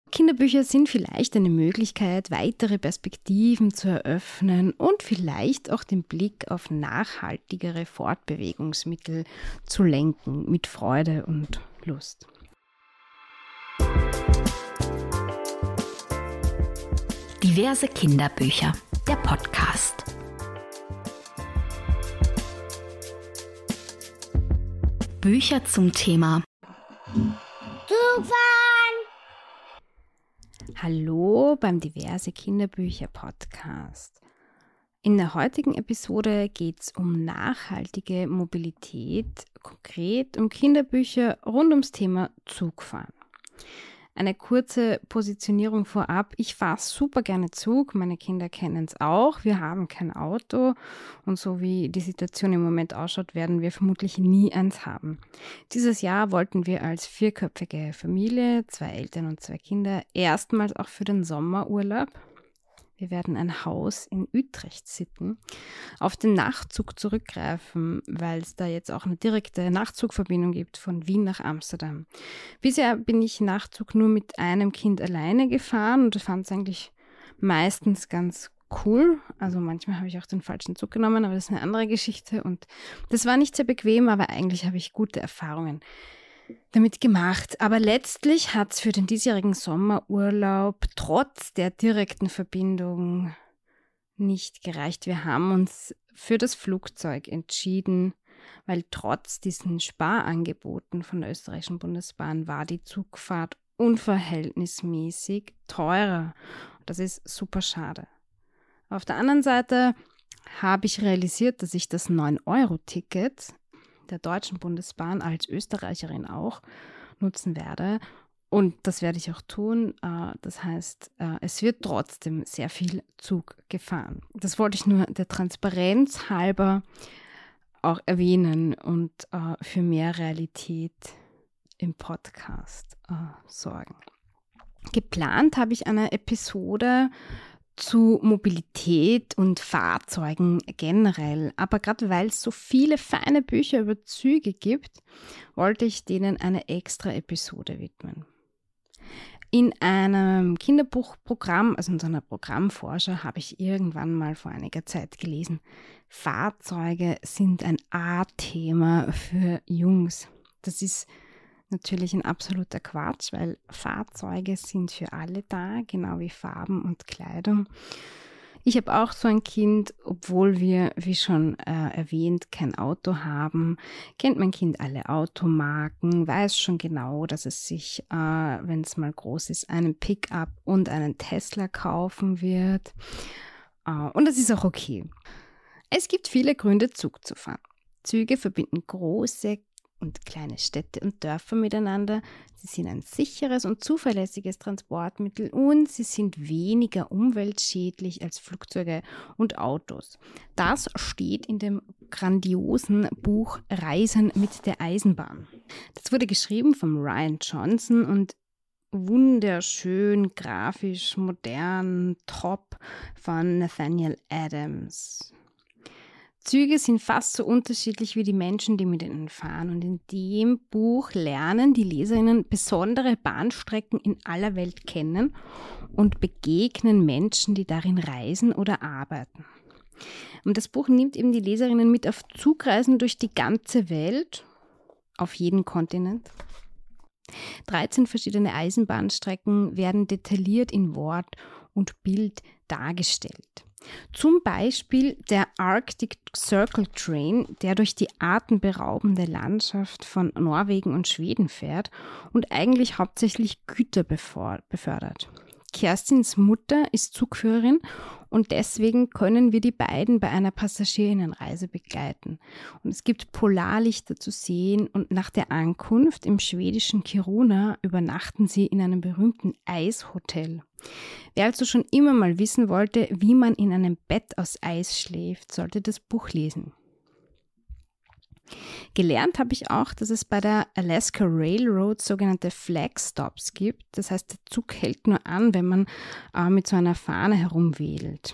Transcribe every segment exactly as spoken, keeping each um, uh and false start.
Kinderbücher sind vielleicht eine Möglichkeit, weitere Perspektiven zu eröffnen und vielleicht auch den Blick auf nachhaltigere Fortbewegungsmittel zu lenken mit Freude und Lust. Diverse Kinderbücher, der Podcast. Bücher zum Thema Zugfahren. Hallo beim Diverse Kinderbücher Podcast. In der heutigen Episode geht es um nachhaltige Mobilität, konkret um Kinderbücher rund ums Thema Zugfahren. Eine kurze Positionierung vorab. Ich fahre super gerne Zug, meine Kinder kennen es auch. Wir haben kein Auto und so wie die Situation im Moment ausschaut, werden wir vermutlich nie eins haben. Dieses Jahr wollten wir als vierköpfige Familie, zwei Eltern und zwei Kinder, erstmals auch für den Sommerurlaub, wir werden ein Haus in Utrecht sitten, auf den Nachtzug zurückgreifen, weil es da jetzt auch eine direkte Nachtzugverbindung gibt von Wien nach Amsterdam. Bisher bin ich Nachtzug nur mit einem Kind alleine gefahren und fand es eigentlich meistens ganz cool. Also manchmal habe ich auch den falschen Zug genommen, aber das ist eine andere Geschichte und das war nicht sehr bequem, aber eigentlich habe ich gute Erfahrungen damit gemacht. Aber letztlich hat es für den diesjährigen Sommerurlaub trotz der direkten Verbindung nicht gereicht. Wir haben uns für das Flugzeug entschieden, weil trotz diesen Sparangeboten von der österreichischen Bundesbahn war die Zugfahrt unverhältnismäßig teurer. Das ist super schade. Auf der anderen Seite habe ich realisiert, dass ich das neun Euro Ticket der Deutschen Bundesbahn als Österreicherin auch nutzen werde. Und das werde ich auch tun. Das heißt, es wird trotzdem sehr viel Zug gefahren. Das wollte ich nur der Transparenz halber auch erwähnen und für mehr Realität im Podcast sorgen. Geplant habe ich eine Episode zu Mobilität und Fahrzeugen generell. Aber gerade weil es so viele feine Bücher über Züge gibt, wollte ich denen eine extra Episode widmen. In einem Kinderbuchprogramm, also in so einer Programmvorschau, habe ich irgendwann mal vor einiger Zeit gelesen, Fahrzeuge sind ein A-Thema für Jungs. Das ist natürlich ein absoluter Quatsch, weil Fahrzeuge sind für alle da, genau wie Farben und Kleidung. Ich habe auch so ein Kind, obwohl wir, wie schon äh, erwähnt, kein Auto haben, kennt mein Kind alle Automarken, weiß schon genau, dass es sich, äh, wenn es mal groß ist, einen Pickup und einen Tesla kaufen wird. Äh, und das ist auch okay. Es gibt viele Gründe, Zug zu fahren. Züge verbinden große und kleine Städte und Dörfer miteinander. Sie sind ein sicheres und zuverlässiges Transportmittel und sie sind weniger umweltschädlich als Flugzeuge und Autos. Das steht in dem grandiosen Buch Reisen mit der Eisenbahn. Das wurde geschrieben von Ryan Johnson und wunderschön, grafisch, modern, top von Nathaniel Adams. Züge sind fast so unterschiedlich wie die Menschen, die mit ihnen fahren. Und in dem Buch lernen die Leserinnen besondere Bahnstrecken in aller Welt kennen und begegnen Menschen, die darin reisen oder arbeiten. Und das Buch nimmt eben die Leserinnen mit auf Zugreisen durch die ganze Welt, auf jeden Kontinent. dreizehn verschiedene Eisenbahnstrecken werden detailliert in Wort und Bild dargestellt. Zum Beispiel der Arctic Circle Train, der durch die atemberaubende Landschaft von Norwegen und Schweden fährt und eigentlich hauptsächlich Güter befördert. Kerstins Mutter ist Zugführerin und deswegen können wir die beiden bei einer Passagierinnenreise begleiten. Und es gibt Polarlichter zu sehen und nach der Ankunft im schwedischen Kiruna übernachten sie in einem berühmten Eishotel. Wer also schon immer mal wissen wollte, wie man in einem Bett aus Eis schläft, sollte das Buch lesen. Gelernt habe ich auch, dass es bei der Alaska Railroad sogenannte Flag Stops gibt. Das heißt, der Zug hält nur an, wenn man äh, mit so einer Fahne herumwedelt.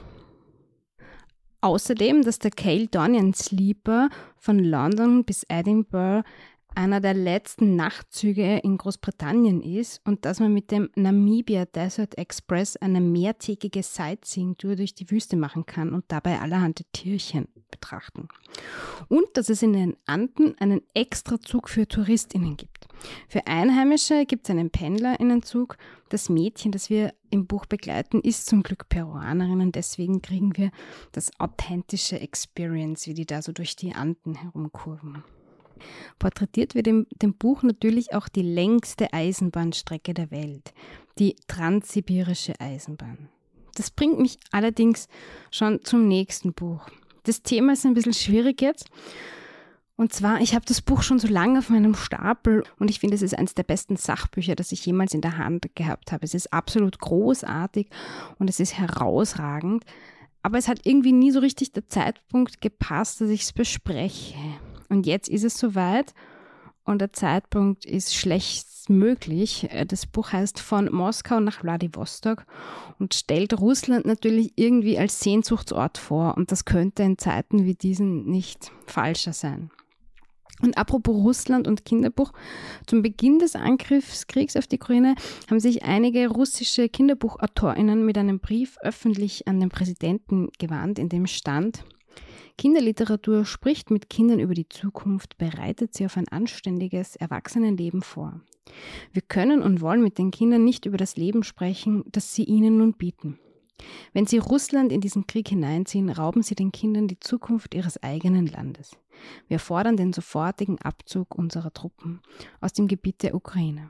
Außerdem, dass der Caledonian Sleeper von London bis Edinburgh einer der letzten Nachtzüge in Großbritannien ist und dass man mit dem Namibia Desert Express eine mehrtägige Sightseeing-Tour durch die Wüste machen kann und dabei allerhand Tierchen betrachten. Und dass es in den Anden einen Extrazug für TouristInnen gibt. Für Einheimische gibt es einen PendlerInnenzug. Das Mädchen, das wir im Buch begleiten, ist zum Glück Peruanerin und deswegen kriegen wir das authentische Experience, wie die da so durch die Anden herumkurven. Porträtiert wird in dem Buch natürlich auch die längste Eisenbahnstrecke der Welt, die Transsibirische Eisenbahn. Das bringt mich allerdings schon zum nächsten Buch. Das Thema ist ein bisschen schwierig jetzt. Und zwar, ich habe das Buch schon so lange auf meinem Stapel und ich finde, es ist eines der besten Sachbücher, das ich jemals in der Hand gehabt habe. Es ist absolut großartig und es ist herausragend. Aber es hat irgendwie nie so richtig der Zeitpunkt gepasst, dass ich es bespreche. Und jetzt ist es soweit und der Zeitpunkt ist schlechtstmöglich. Das Buch heißt Von Moskau nach Wladiwostok und stellt Russland natürlich irgendwie als Sehnsuchtsort vor. Und das könnte in Zeiten wie diesen nicht falscher sein. Und apropos Russland und Kinderbuch, zum Beginn des Angriffskriegs auf die Ukraine haben sich einige russische KinderbuchautorInnen mit einem Brief öffentlich an den Präsidenten gewandt, in dem stand: Kinderliteratur spricht mit Kindern über die Zukunft, bereitet sie auf ein anständiges Erwachsenenleben vor. Wir können und wollen mit den Kindern nicht über das Leben sprechen, das sie ihnen nun bieten. Wenn sie Russland in diesen Krieg hineinziehen, rauben sie den Kindern die Zukunft ihres eigenen Landes. Wir fordern den sofortigen Abzug unserer Truppen aus dem Gebiet der Ukraine.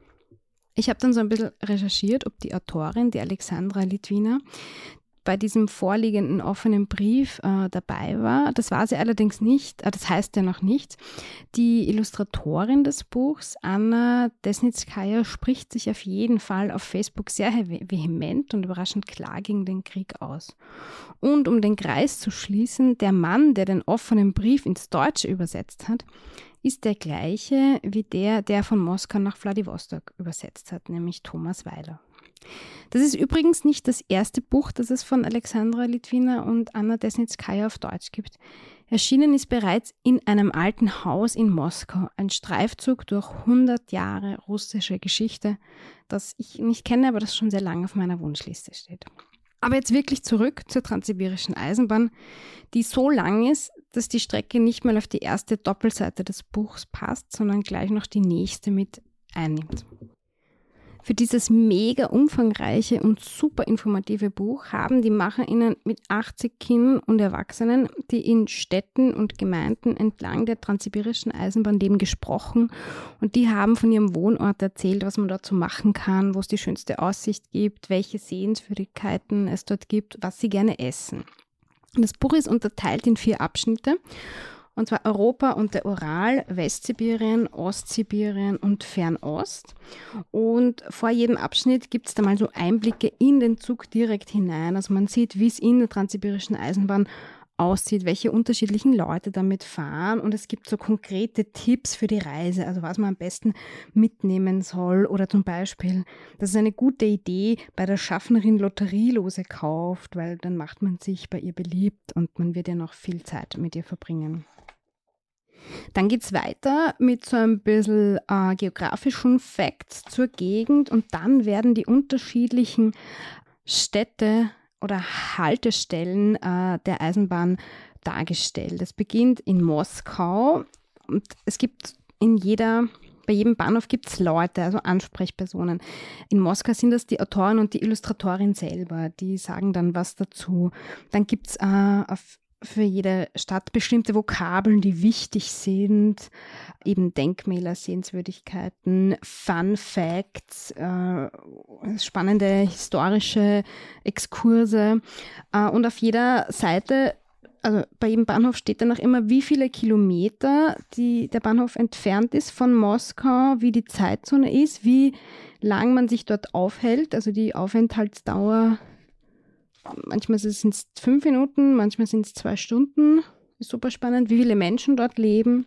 Ich habe dann so ein bisschen recherchiert, ob die Autorin, die Alexandra Litwina, bei diesem vorliegenden offenen Brief äh, dabei war. Das war sie allerdings nicht, äh, das heißt ja noch nichts. Die Illustratorin des Buchs, Anna Desnitskaya, spricht sich auf jeden Fall auf Facebook sehr vehement und überraschend klar gegen den Krieg aus. Und um den Kreis zu schließen, der Mann, der den offenen Brief ins Deutsche übersetzt hat, ist der gleiche wie der, der von Moskau nach Wladiwostok übersetzt hat, nämlich Thomas Weiler. Das ist übrigens nicht das erste Buch, das es von Alexandra Litwina und Anna Desnitskaya auf Deutsch gibt. Erschienen ist bereits In einem alten Haus in Moskau, ein Streifzug durch hundert Jahre russische Geschichte, das ich nicht kenne, aber das schon sehr lange auf meiner Wunschliste steht. Aber jetzt wirklich zurück zur Transsibirischen Eisenbahn, die so lang ist, dass die Strecke nicht mal auf die erste Doppelseite des Buchs passt, sondern gleich noch die nächste mit einnimmt. Für dieses mega umfangreiche und super informative Buch haben die MacherInnen mit achtzig Kindern und Erwachsenen, die in Städten und Gemeinden entlang der Transsibirischen Eisenbahn leben, gesprochen und die haben von ihrem Wohnort erzählt, was man dort so machen kann, wo es die schönste Aussicht gibt, welche Sehenswürdigkeiten es dort gibt, was sie gerne essen. Und das Buch ist unterteilt in vier Abschnitte. Und zwar Europa und der Ural, Westsibirien, Ostsibirien und Fernost. Und vor jedem Abschnitt gibt es da mal so Einblicke in den Zug direkt hinein. Also man sieht, wie es in der Transsibirischen Eisenbahn aussieht, welche unterschiedlichen Leute damit fahren. Und es gibt so konkrete Tipps für die Reise, also was man am besten mitnehmen soll. Oder zum Beispiel, dass es eine gute Idee, bei der Schaffnerin Lotterielose kauft, weil dann macht man sich bei ihr beliebt und man wird ja noch viel Zeit mit ihr verbringen. Dann geht es weiter mit so ein bisschen äh, geografischen Facts zur Gegend und dann werden die unterschiedlichen Städte oder Haltestellen äh, der Eisenbahn dargestellt. Es beginnt in Moskau und es gibt in jeder, bei jedem Bahnhof gibt es Leute, also Ansprechpersonen. In Moskau sind das die Autoren und die Illustratorin selber, die sagen dann was dazu. Dann gibt es äh, auf für jede Stadt bestimmte Vokabeln, die wichtig sind, eben Denkmäler, Sehenswürdigkeiten, Fun Facts, äh, spannende historische Exkurse. Äh, und auf jeder Seite, also bei jedem Bahnhof steht dann auch immer, wie viele Kilometer die, der Bahnhof entfernt ist von Moskau, wie die Zeitzone ist, wie lang man sich dort aufhält, also die Aufenthaltsdauer. Manchmal sind es fünf Minuten, manchmal sind es zwei Stunden. Ist super spannend, wie viele Menschen dort leben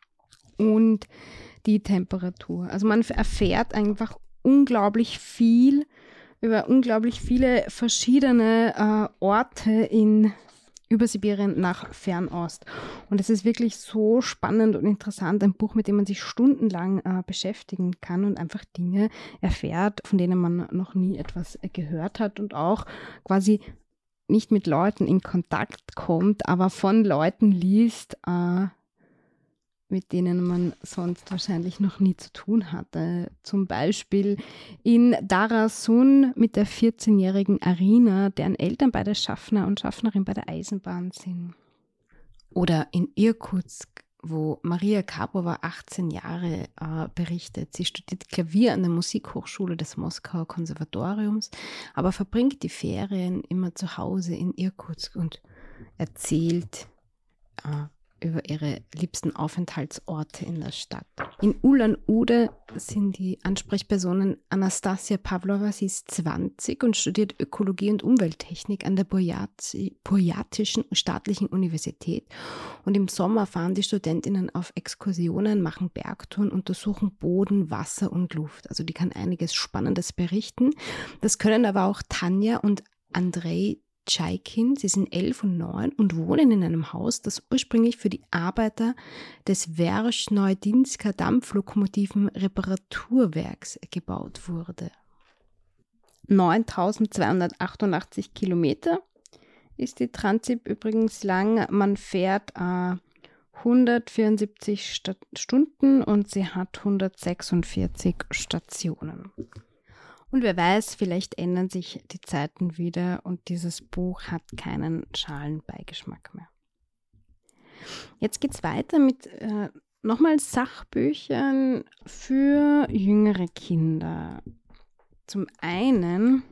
und die Temperatur. Also man erfährt einfach unglaublich viel über unglaublich viele verschiedene äh, Orte in, über Sibirien nach Fernost. Und es ist wirklich so spannend und interessant, ein Buch, mit dem man sich stundenlang äh, beschäftigen kann und einfach Dinge erfährt, von denen man noch nie etwas äh, gehört hat und auch quasi nicht mit Leuten in Kontakt kommt, aber von Leuten liest, äh, mit denen man sonst wahrscheinlich noch nie zu tun hatte. Zum Beispiel in Darasun mit der vierzehnjährigen Arina, deren Eltern beide Schaffner und Schaffnerin bei der Eisenbahn sind. Oder in Irkutsk, wo Maria Karpova achtzehn Jahre äh, berichtet. Sie studiert Klavier an der Musikhochschule des Moskauer Konservatoriums, aber verbringt die Ferien immer zu Hause in Irkutsk und erzählt äh, über ihre liebsten Aufenthaltsorte in der Stadt. In Ulan-Ude sind die Ansprechpersonen Anastasia Pavlova, sie ist zwanzig und studiert Ökologie und Umwelttechnik an der Burjatischen Staatlichen Universität. Und im Sommer fahren die Studentinnen auf Exkursionen, machen Bergtouren, untersuchen Boden, Wasser und Luft. Also die kann einiges Spannendes berichten. Das können aber auch Tanja und Andrei Tschaikin, sie sind elf und neun und wohnen in einem Haus, das ursprünglich für die Arbeiter des Verschneudinsker Dampflokomotiven-Reparaturwerks gebaut wurde. neuntausendzweihundertachtundachtzig Kilometer ist die Transib übrigens lang. Man fährt äh, hundertvierundsiebzig St- Stunden und sie hat hundertsechsundvierzig Stationen. Und wer weiß, vielleicht ändern sich die Zeiten wieder und dieses Buch hat keinen schalen Beigeschmack mehr. Jetzt geht es weiter mit äh, nochmal Sachbüchern für jüngere Kinder. Zum einen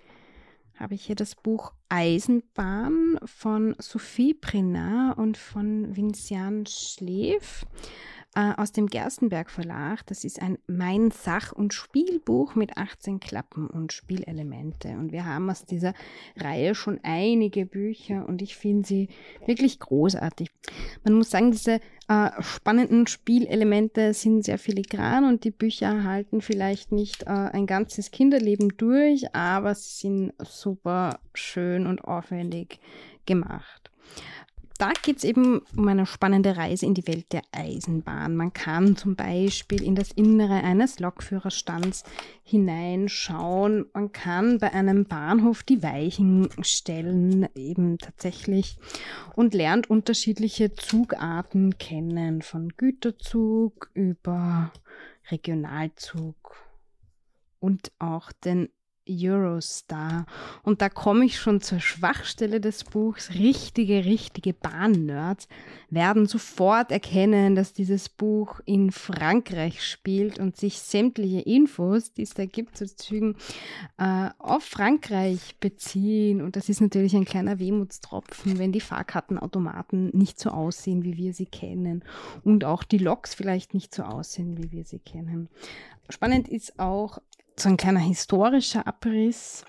habe ich hier das Buch Eisenbahn von Sophie Prinat und von Vinciane Schleef aus dem Gerstenberg Verlag. Das ist ein Mein Sach- und Spielbuch mit achtzehn Klappen und Spielelemente. Und wir haben aus dieser Reihe schon einige Bücher und ich finde sie wirklich großartig. Man muss sagen, diese äh, spannenden Spielelemente sind sehr filigran und die Bücher halten vielleicht nicht äh, ein ganzes Kinderleben durch, aber sie sind super schön und aufwendig gemacht. Da geht es eben um eine spannende Reise in die Welt der Eisenbahn. Man kann zum Beispiel in das Innere eines Lokführerstands hineinschauen. Man kann bei einem Bahnhof die Weichen stellen, eben tatsächlich, und lernt unterschiedliche Zugarten kennen, von Güterzug über Regionalzug und auch den Eurostar. Und da komme ich schon zur Schwachstelle des Buchs. Richtige, richtige Bahnnerds werden sofort erkennen, dass dieses Buch in Frankreich spielt und sich sämtliche Infos, die es da gibt zu Zügen, äh, auf Frankreich beziehen. Und das ist natürlich ein kleiner Wehmutstropfen, wenn die Fahrkartenautomaten nicht so aussehen, wie wir sie kennen. Und auch die Loks vielleicht nicht so aussehen, wie wir sie kennen. Spannend ist auch so ein kleiner historischer Abriss,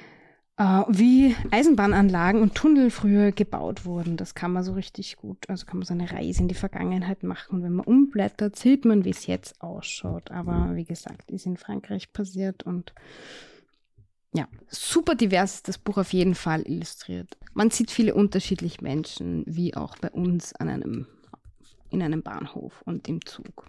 äh, wie Eisenbahnanlagen und Tunnel früher gebaut wurden. Das kann man so richtig gut, also kann man so eine Reise in die Vergangenheit machen. Und wenn man umblättert, sieht man, wie es jetzt ausschaut. Aber wie gesagt, ist in Frankreich passiert und ja, super divers ist das Buch auf jeden Fall illustriert. Man sieht viele unterschiedliche Menschen, wie auch bei uns an einem, in einem Bahnhof und im Zug.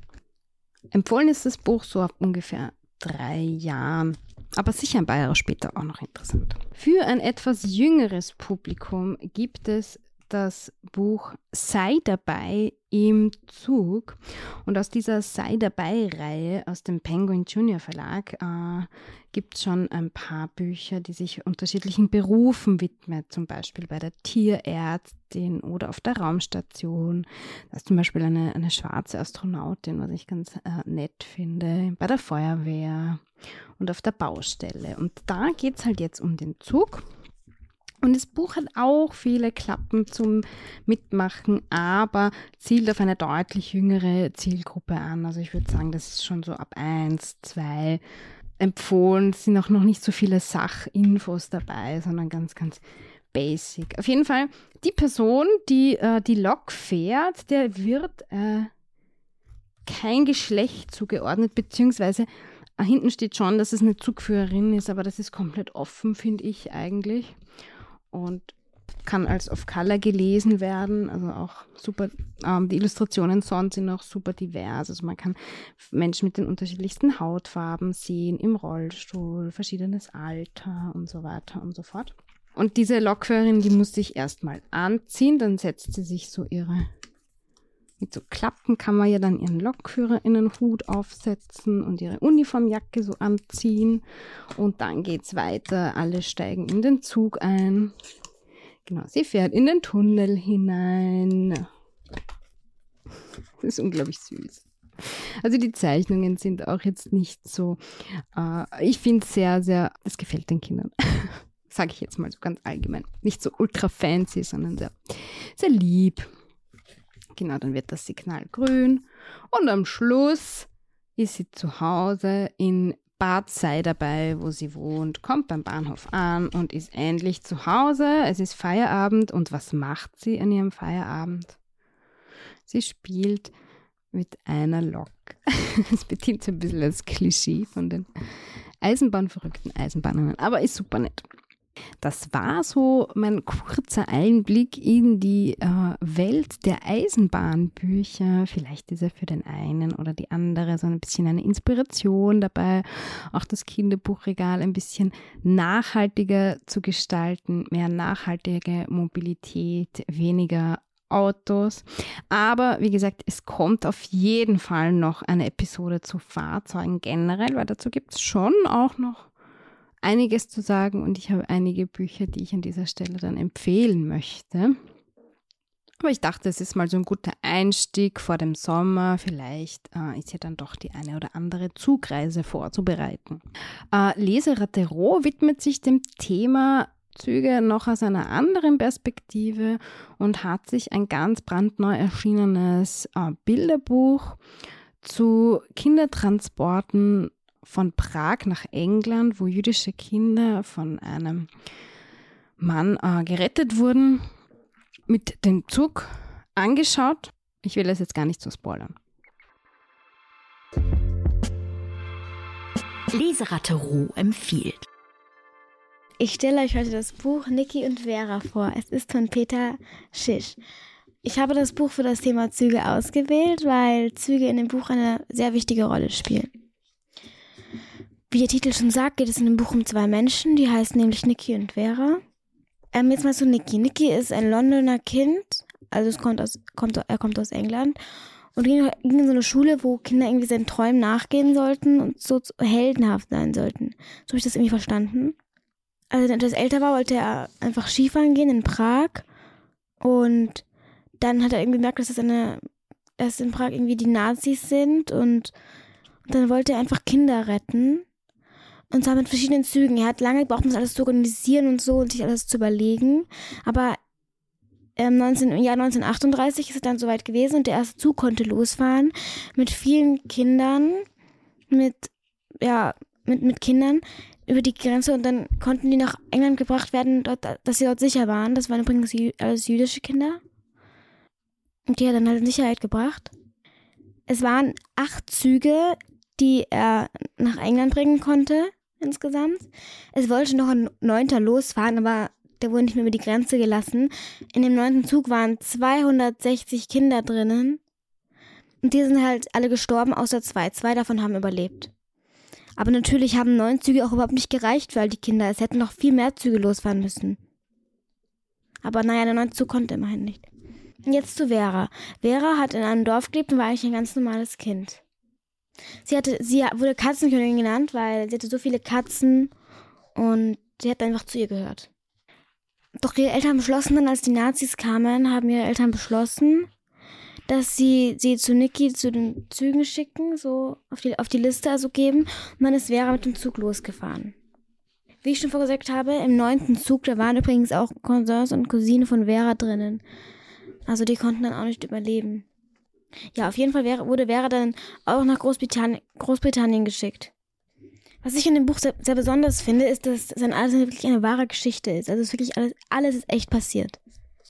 Empfohlen ist das Buch so auf ungefähr drei Jahren, aber sicher ein paar Jahre später auch noch interessant. Für ein etwas jüngeres Publikum gibt es das Buch Sei dabei im Zug. Und aus dieser Sei dabei-Reihe aus dem Penguin Junior Verlag äh, gibt es schon ein paar Bücher, die sich unterschiedlichen Berufen widmen, zum Beispiel bei der Tierärztin oder auf der Raumstation. Da ist zum Beispiel eine, eine schwarze Astronautin, was ich ganz äh, nett finde, bei der Feuerwehr und auf der Baustelle. Und da geht es halt jetzt um den Zug. Und das Buch hat auch viele Klappen zum Mitmachen, aber zielt auf eine deutlich jüngere Zielgruppe an. Also ich würde sagen, das ist schon so ab eins, zwei empfohlen. Es sind auch noch nicht so viele Sachinfos dabei, sondern ganz, ganz basic. Auf jeden Fall, die Person, die äh, die Lok fährt, der wird äh, kein Geschlecht zugeordnet, beziehungsweise äh, hinten steht schon, dass es eine Zugführerin ist, aber das ist komplett offen, finde ich eigentlich. Und kann als Off-Color gelesen werden, also auch super, ähm, die Illustrationen sonst sind auch super divers, also man kann Menschen mit den unterschiedlichsten Hautfarben sehen, im Rollstuhl, verschiedenes Alter und so weiter und so fort. Und diese Lokführerin, die muss sich erstmal anziehen, dann setzt sie sich so ihre, mit so Klappen kann man ja dann ihren LokführerInnenhut aufsetzen und ihre Uniformjacke so anziehen und dann geht's weiter, alle steigen in den Zug ein. Genau, sie fährt in den Tunnel hinein. Das ist unglaublich süß. Also die Zeichnungen sind auch jetzt nicht so, äh, ich finde es sehr, sehr, das gefällt den Kindern. Sage ich jetzt mal so ganz allgemein. Nicht so ultra fancy, sondern sehr, sehr lieb. Genau, dann wird das Signal grün und am Schluss ist sie zu Hause in Bad Seiderbei, wo sie wohnt, kommt beim Bahnhof an und ist endlich zu Hause. Es ist Feierabend und was macht sie an ihrem Feierabend? Sie spielt mit einer Lok. Das bedient so ein bisschen als Klischee von den Eisenbahnverrückten Eisenbahnern, aber ist super nett. Das war so mein kurzer Einblick in die äh, Welt der Eisenbahnbücher. Vielleicht ist ja für den einen oder die andere so ein bisschen eine Inspiration dabei, auch das Kinderbuchregal ein bisschen nachhaltiger zu gestalten, mehr nachhaltige Mobilität, weniger Autos. Aber wie gesagt, es kommt auf jeden Fall noch eine Episode zu Fahrzeugen generell, weil dazu gibt es schon auch noch einiges zu sagen und ich habe einige Bücher, die ich an dieser Stelle dann empfehlen möchte. Aber ich dachte, es ist mal so ein guter Einstieg vor dem Sommer. Vielleicht äh, ist ja dann doch die eine oder andere Zugreise vorzubereiten. Äh, Leseratte Roh widmet sich dem Thema Züge noch aus einer anderen Perspektive und hat sich ein ganz brandneu erschienenes äh, Bilderbuch zu Kindertransporten von Prag nach England, wo jüdische Kinder von einem Mann äh, gerettet wurden, mit dem Zug angeschaut. Ich will das jetzt gar nicht so spoilern. Leseratte Roh empfiehlt. Ich stelle euch heute das Buch Niki und Vera vor. Es ist von Peter Schisch. Ich habe das Buch für das Thema Züge ausgewählt, weil Züge in dem Buch eine sehr wichtige Rolle spielen. Wie der Titel schon sagt, geht es in dem Buch um zwei Menschen, die heißen nämlich Niki und Vera. Ähm, jetzt mal zu Niki. Niki ist ein Londoner Kind, also es kommt aus, kommt, er kommt aus England und ging, ging in so eine Schule, wo Kinder irgendwie seinen Träumen nachgehen sollten und so heldenhaft sein sollten. So habe ich das irgendwie verstanden. Als er etwas älter war, wollte er einfach Skifahren gehen in Prag und dann hat er irgendwie gemerkt, dass es eine, dass in Prag irgendwie die Nazis sind und, und dann wollte er einfach Kinder retten. Und zwar mit verschiedenen Zügen. Er hat lange gebraucht, um das alles zu organisieren und so und sich alles zu überlegen. Aber ähm, neunzehn, im Jahr neunzehnhundertachtunddreißig ist es dann soweit gewesen und der erste Zug konnte losfahren mit vielen Kindern, mit, ja, mit, mit Kindern über die Grenze und dann konnten die nach England gebracht werden, dort, dass sie dort sicher waren. Das waren übrigens alles jüdische Kinder. Und die hat er dann halt in Sicherheit gebracht. Es waren acht Züge, die er nach England bringen konnte, insgesamt. Es wollte noch ein neunter losfahren, aber der wurde nicht mehr über die Grenze gelassen. In dem neunten Zug waren zweihundertsechzig Kinder drinnen. Und die sind halt alle gestorben, außer zwei. Zwei davon haben überlebt. Aber natürlich haben neun Züge auch überhaupt nicht gereicht für all die Kinder. Es hätten noch viel mehr Züge losfahren müssen. Aber naja, der neunte Zug konnte immerhin nicht. Und jetzt zu Vera. Vera hat in einem Dorf gelebt und war eigentlich ein ganz normales Kind. Sie hatte, sie wurde Katzenkönigin genannt, weil sie hatte so viele Katzen und sie hat einfach zu ihr gehört. Doch ihre Eltern beschlossen dann, als die Nazis kamen, haben ihre Eltern beschlossen, dass sie sie zu Niki zu den Zügen schicken, so auf die, auf die Liste also geben. Und dann ist Vera mit dem Zug losgefahren. Wie ich schon vorgesagt habe, im neunten Zug, da waren übrigens auch Cousins und Cousine von Vera drinnen. Also die konnten dann auch nicht überleben. Ja, auf jeden Fall wäre, wurde Vera dann auch nach Großbritannien, Großbritannien geschickt. Was ich in dem Buch sehr, sehr besonders finde, ist, dass sein alles wirklich eine wahre Geschichte ist. Also es ist wirklich alles, alles ist echt passiert.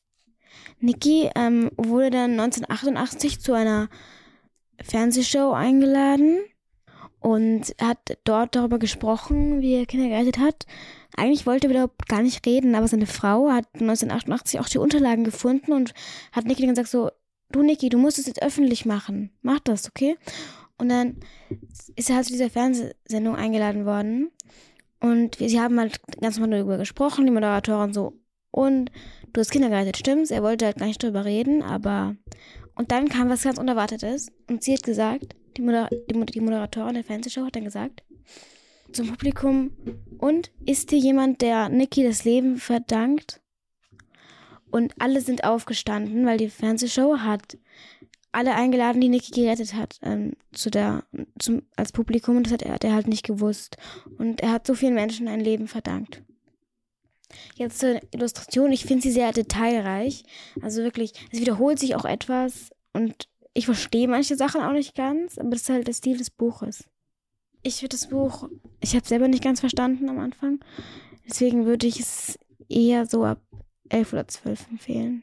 Niki ähm, wurde dann neunzehnhundertachtundachtzig zu einer Fernsehshow eingeladen und hat dort darüber gesprochen, wie er Kinder gerettet hat. Eigentlich wollte er überhaupt gar nicht reden, aber seine Frau hat neunzehnhundertachtundachtzig auch die Unterlagen gefunden und hat Niki dann gesagt so, du Niki, du musst es jetzt öffentlich machen. Mach das, okay? Und dann ist er halt zu dieser Fernsehsendung eingeladen worden und sie haben halt ganz normal darüber gesprochen, die Moderatorin so, und du hast Kinder gerettet, stimmt's? Er wollte halt gar nicht darüber reden, aber und dann kam was ganz Unerwartetes und sie hat gesagt, die, Moder- die, die Moderatorin der Fernsehshow hat dann gesagt zum Publikum, und ist dir jemand, der Niki das Leben verdankt? Und alle sind aufgestanden, weil die Fernsehshow hat alle eingeladen, die Niki gerettet hat, ähm, zu der, zum, als Publikum, und das hat er, hat er halt nicht gewusst. Und er hat so vielen Menschen ein Leben verdankt. Jetzt zur Illustration, ich finde sie sehr detailreich. Also wirklich, es wiederholt sich auch etwas und ich verstehe manche Sachen auch nicht ganz, aber das ist halt der Stil des Buches. Ich würde das Buch, ich habe es selber nicht ganz verstanden am Anfang, deswegen würde ich es eher so ab elf oder zwölf empfehlen.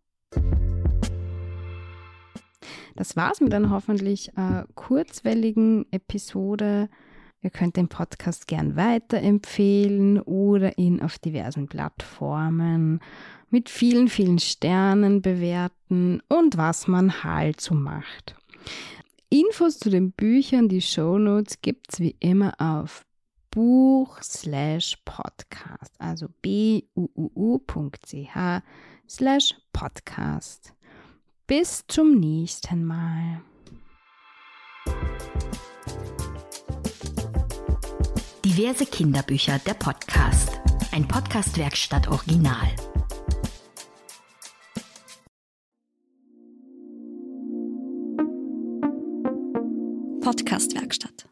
Das war's mit einer hoffentlich äh, kurzwelligen Episode. Ihr könnt den Podcast gern weiterempfehlen oder ihn auf diversen Plattformen mit vielen, vielen Sternen bewerten und was man halt so macht. Infos zu den Büchern, die Shownotes gibt's wie immer auf buch slash podcast, also b-u-u-u.ch slash podcast. Bis zum nächsten Mal. Diverse Kinderbücher, der Podcast. Ein Podcast-Werkstatt-Original. Podcast-Werkstatt.